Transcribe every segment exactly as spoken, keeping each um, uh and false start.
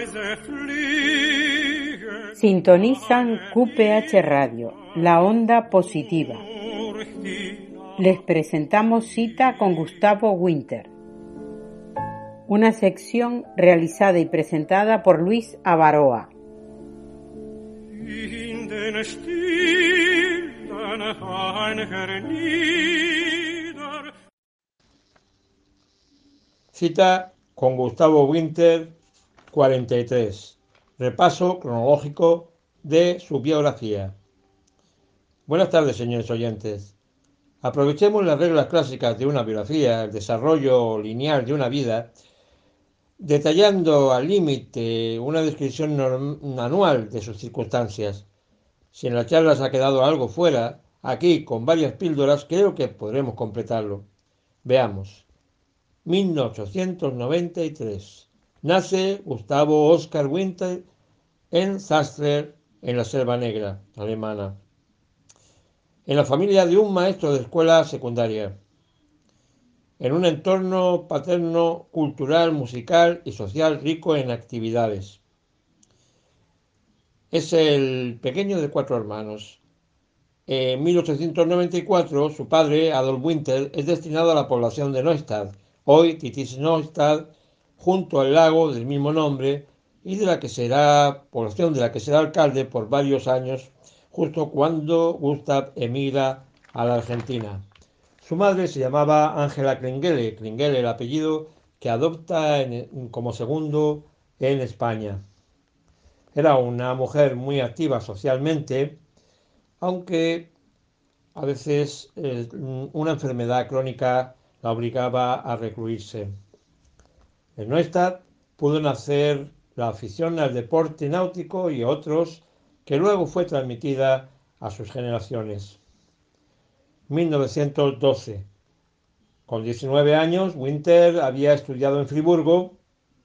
Sintonizan Q P H Radio, la onda positiva. Les presentamos Cita con Gustavo Winter, una sección realizada y presentada por Luis Avaroa. Cita con Gustavo Winter, cuarenta y tres. Repaso cronológico de su biografía. Buenas tardes, señores oyentes. Aprovechemos las reglas clásicas de una biografía, el desarrollo lineal de una vida, detallando al límite una descripción norm- anual de sus circunstancias. Si en la charla se ha quedado algo fuera, aquí, con varias píldoras, creo que podremos completarlo. Veamos. mil ochocientos noventa y tres. Nace Gustavo Oskar Winter en Zastler, en la Selva Negra alemana, en la familia de un maestro de escuela secundaria, en un entorno paterno, cultural, musical y social rico en actividades. Es el pequeño de cuatro hermanos. En mil ochocientos noventa y cuatro, su padre, Adolf Winter, es destinado a la población de Neustadt, hoy Titis Neustadt, junto al lago del mismo nombre, y de la que será población de la que será alcalde por varios años, justo cuando Gustav emigra a la Argentina. Su madre se llamaba Ángela Klingele, Klingele el apellido que adopta en, como segundo en España. Era una mujer muy activa socialmente, aunque a veces eh, una enfermedad crónica la obligaba a recluirse. En Neustadt pudo nacer la afición al deporte náutico y otros que luego fue transmitida a sus generaciones. mil novecientos doce. Con diecinueve años, Winter había estudiado en Friburgo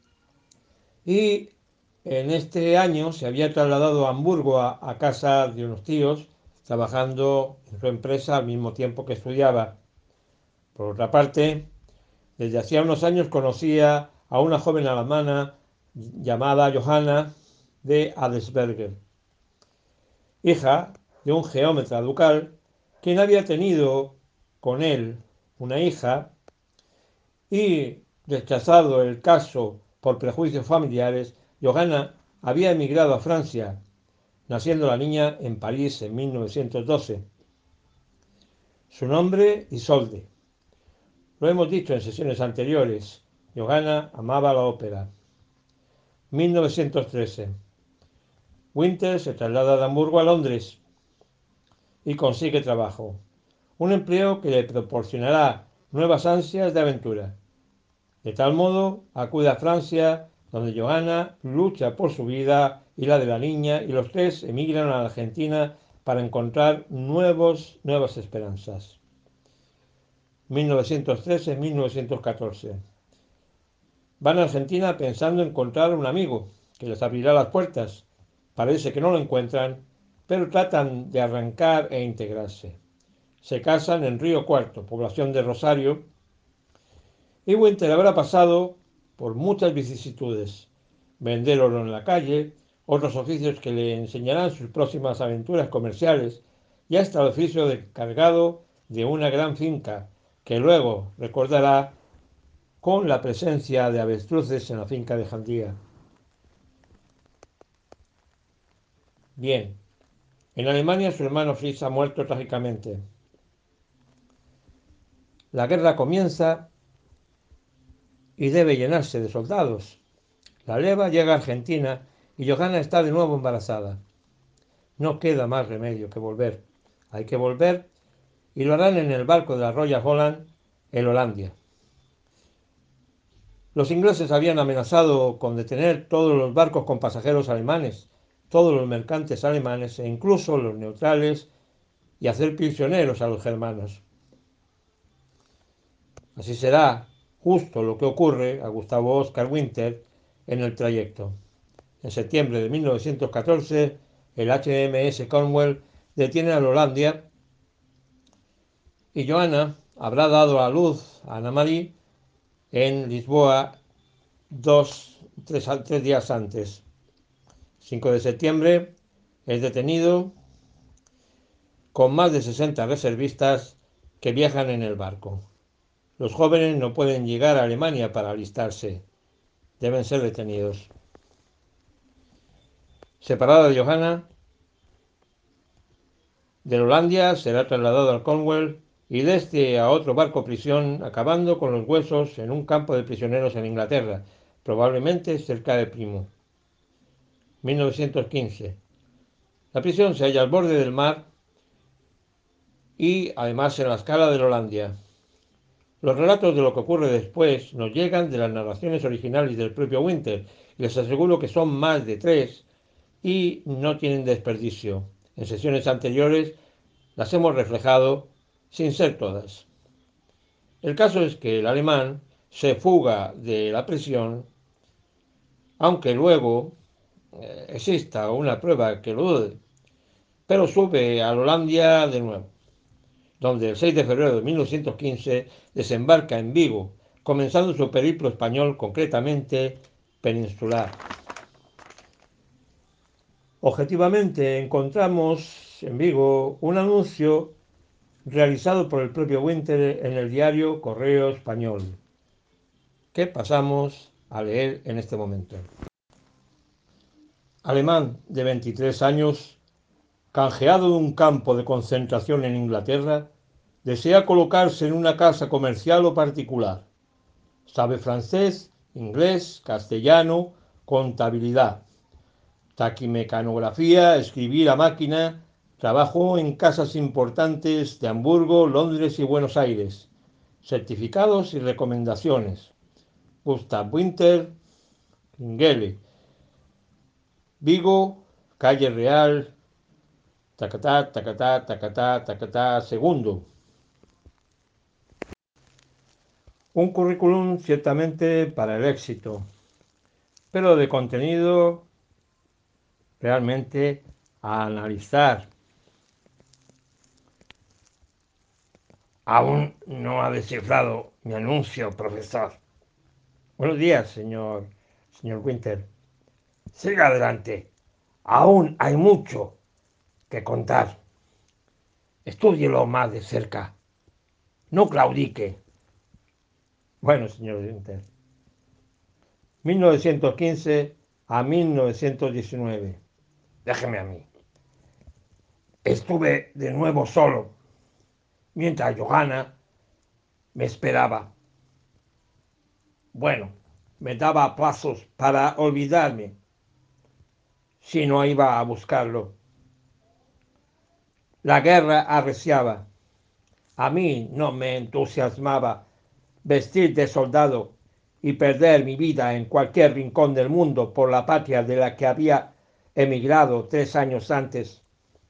y en este año se había trasladado a Hamburgo a, a casa de unos tíos, trabajando en su empresa al mismo tiempo que estudiaba. Por otra parte, desde hacía unos años conocía a una joven alemana llamada Johanna de Adelsberger, hija de un geómetra ducal, quien había tenido con él una hija y, rechazado el caso por prejuicios familiares, Johanna había emigrado a Francia, naciendo la niña en París en mil novecientos doce. Su nombre, Isolde. Lo hemos dicho en sesiones anteriores, Johanna amaba la ópera. mil novecientos trece. Winter se traslada de Hamburgo a Londres y consigue trabajo, un empleo que le proporcionará nuevas ansias de aventura. De tal modo, acude a Francia, donde Johanna lucha por su vida y la de la niña, y los tres emigran a la Argentina para encontrar nuevos, nuevas esperanzas. mil novecientos trece a mil novecientos catorce. Van a Argentina pensando encontrar un amigo que les abrirá las puertas. Parece que no lo encuentran, pero tratan de arrancar e integrarse. Se casan en Río Cuarto, población de Rosario, y Winter habrá pasado por muchas vicisitudes. Vender oro en la calle, otros oficios que le enseñarán sus próximas aventuras comerciales, y hasta el oficio de cargado de una gran finca, que luego recordará con la presencia de avestruces en la finca de Jandía. Bien, en Alemania su hermano Fritz ha muerto trágicamente. La guerra comienza y debe llenarse de soldados. La leva llega a Argentina y Johanna está de nuevo embarazada. No queda más remedio que volver. Hay que volver y lo harán en el barco de la Royal Holland en Holanda. Los ingleses habían amenazado con detener todos los barcos con pasajeros alemanes, todos los mercantes alemanes e incluso los neutrales, y hacer prisioneros a los germanos. Así será justo lo que ocurre a Gustavo Oskar Winter en el trayecto. En septiembre de mil novecientos catorce, el H M S Cornwall detiene al Hollandia y Johanna habrá dado a luz a Ana Marie en Lisboa dos, tres, tres días antes. cinco de septiembre es detenido con más de sesenta reservistas que viajan en el barco. Los jóvenes no pueden llegar a Alemania para alistarse. Deben ser detenidos. Separada de Johanna, de Hollandia será trasladado al Cornwall y de este a otro barco prisión, acabando con los huesos en un campo de prisioneros en Inglaterra, probablemente cerca de Plymouth. mil novecientos quince. La prisión se halla al borde del mar y además en la escala de Hollandia. Los relatos de lo que ocurre después nos llegan de las narraciones originales del propio Winter y les aseguro que son más de tres y no tienen desperdicio. En sesiones anteriores las hemos reflejado sin ser todas. El caso es que el alemán se fuga de la prisión, aunque luego eh, exista una prueba que lo dude, pero sube a Hollandia de nuevo, donde el seis de febrero de mil novecientos quince desembarca en Vigo, comenzando su periplo español, concretamente peninsular. Objetivamente encontramos en Vigo un anuncio realizado por el propio Winter en el diario Correo Español, que pasamos a leer en este momento. Alemán de veintitrés años, canjeado de un campo de concentración en Inglaterra, desea colocarse en una casa comercial o particular. Sabe francés, inglés, castellano, contabilidad, taquimecanografía, escribir a máquina. Trabajó en casas importantes de Hamburgo, Londres y Buenos Aires. Certificados y recomendaciones. Gustav Winter, Ingele, Vigo, Calle Real, tacatá, tacatá, tacatá, tacatá, segundo. Un currículum ciertamente para el éxito, pero de contenido realmente a analizar. Aún no ha descifrado mi anuncio, profesor. Buenos días, señor, señor Winter. Siga adelante. Aún hay mucho que contar. Estúdielo más de cerca. No claudique. Bueno, señor Winter. mil novecientos quince a mil novecientos diecinueve. Déjeme a mí. Estuve de nuevo solo, mientras Johanna me esperaba. Bueno, me daba pasos para olvidarme, si no iba a buscarlo. La guerra arreciaba. A mí no me entusiasmaba vestir de soldado y perder mi vida en cualquier rincón del mundo por la patria de la que había emigrado tres años antes,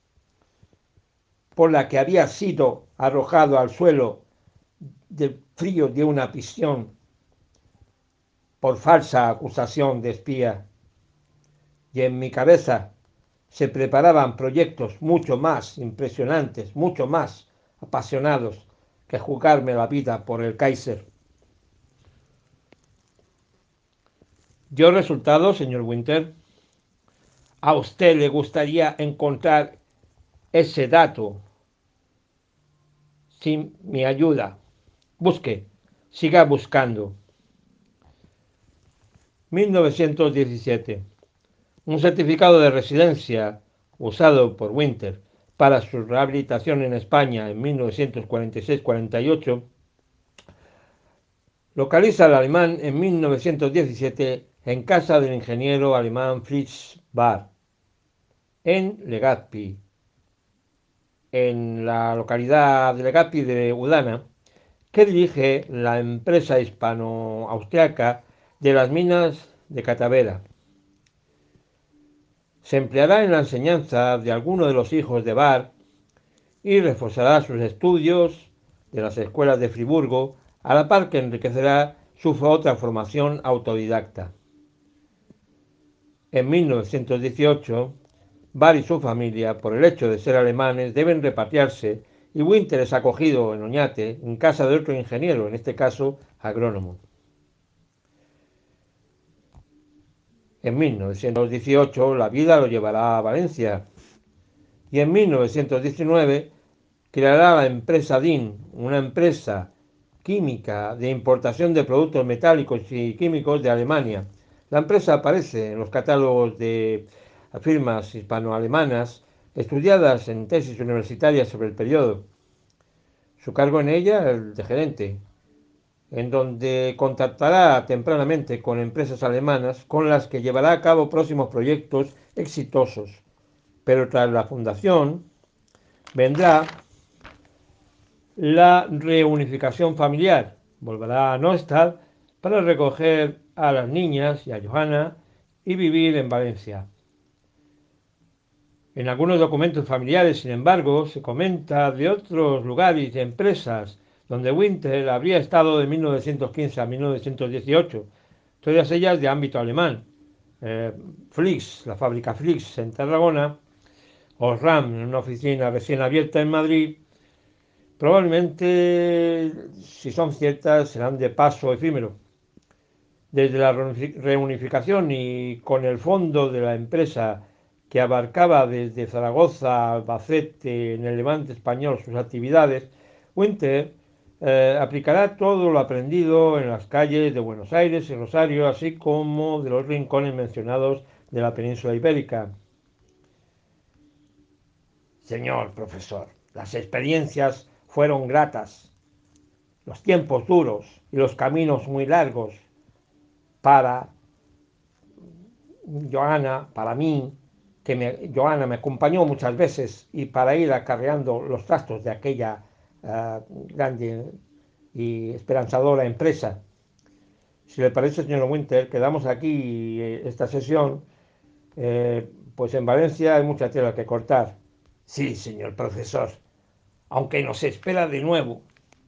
por la que había sido arrojado al suelo del frío de una prisión por falsa acusación de espía. Y en mi cabeza se preparaban proyectos mucho más impresionantes, mucho más apasionados que jugarme la vida por el Kaiser. ¿Dio resultado, señor Winter? ¿A usted le gustaría encontrar ese dato sin mi ayuda? Busque, siga buscando. mil novecientos diecisiete. Un certificado de residencia usado por Winter para su rehabilitación en España en mil novecientos cuarenta y seis cuarenta y ocho localiza al alemán en mil novecientos diecisiete en casa del ingeniero alemán Fritz Barr, en Legazpi, en la localidad de Legazpi de Udana, que dirige la empresa hispano-austriaca de las minas de Catavera. Se empleará en la enseñanza de alguno de los hijos de Barr y reforzará sus estudios de las escuelas de Friburgo, a la par que enriquecerá su otra formación autodidacta. En mil novecientos dieciocho, Barr y su familia, por el hecho de ser alemanes, deben repatriarse y Winter es acogido en Oñate, en casa de otro ingeniero, en este caso agrónomo. En mil novecientos dieciocho la vida lo llevará a Valencia y en mil novecientos diecinueve creará la empresa D I N, una empresa química de importación de productos metálicos y químicos de Alemania. La empresa aparece en los catálogos de firmas hispano-alemanas estudiadas en tesis universitarias sobre el periodo. Su cargo en ella, el de gerente, en donde contactará tempranamente con empresas alemanas con las que llevará a cabo próximos proyectos exitosos. Pero tras la fundación vendrá la reunificación familiar. Volverá a Neustadt para recoger a las niñas y a Johanna y vivir en Valencia. En algunos documentos familiares, sin embargo, se comenta de otros lugares y empresas donde Winter habría estado de mil novecientos quince a mil novecientos dieciocho, todas ellas de ámbito alemán. Eh, Flix, la fábrica Flix en Tarragona, Osram, en una oficina recién abierta en Madrid. Probablemente, si son ciertas, serán de paso efímero. Desde la reunificación y con el fondo de la empresa que abarcaba desde Zaragoza a Albacete en el Levante español sus actividades, Winter eh, aplicará todo lo aprendido en las calles de Buenos Aires y Rosario, así como de los rincones mencionados de la península ibérica. Señor profesor, las experiencias fueron gratas, los tiempos duros y los caminos muy largos para Johanna, para mí, que me, Johanna me acompañó muchas veces y para ir acarreando los trastos de aquella uh, grande y esperanzadora empresa. Si le parece, señor Winter, quedamos aquí eh, esta sesión, eh, pues en Valencia hay mucha tela que cortar. Sí, señor profesor, aunque nos espera de nuevo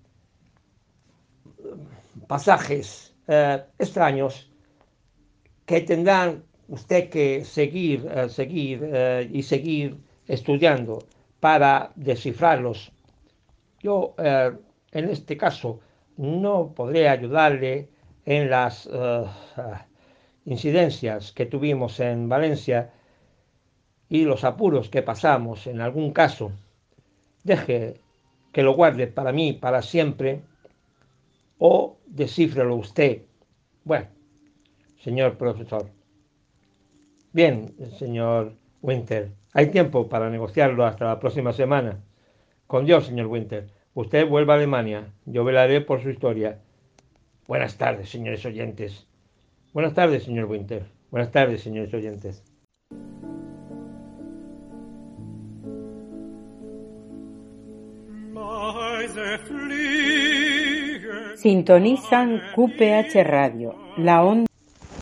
pasajes eh, extraños que tendrán usted que seguir, eh, seguir eh, y seguir estudiando para descifrarlos. Yo, eh, en este caso, no podré ayudarle en las uh, incidencias que tuvimos en Valencia y los apuros que pasamos en algún caso. Deje que lo guarde para mí para siempre o descífrelo usted. Bueno, señor profesor. Bien, señor Winter, hay tiempo para negociarlo hasta la próxima semana. Con Dios, señor Winter. Usted vuelva a Alemania. Yo velaré por su historia. Buenas tardes, señores oyentes. Buenas tardes, señor Winter. Buenas tardes, señores oyentes. Sintonizan Q P H Radio, la onda